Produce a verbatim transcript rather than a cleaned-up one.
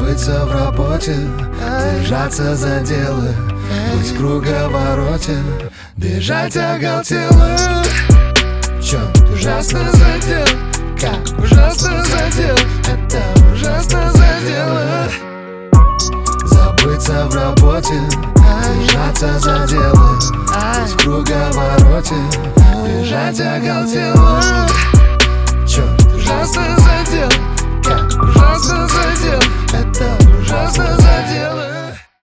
Забыться в работе, держаться за дело, быть в круговороте, бежать оголтело. Черт, ужасно задел, как ужасно задел, это ужасно задело. Забыться в работе, держаться за дело, быть в круговороте, бежать оголтело. Черт, ужасно задел, как ужасно задел, это ужасно задело.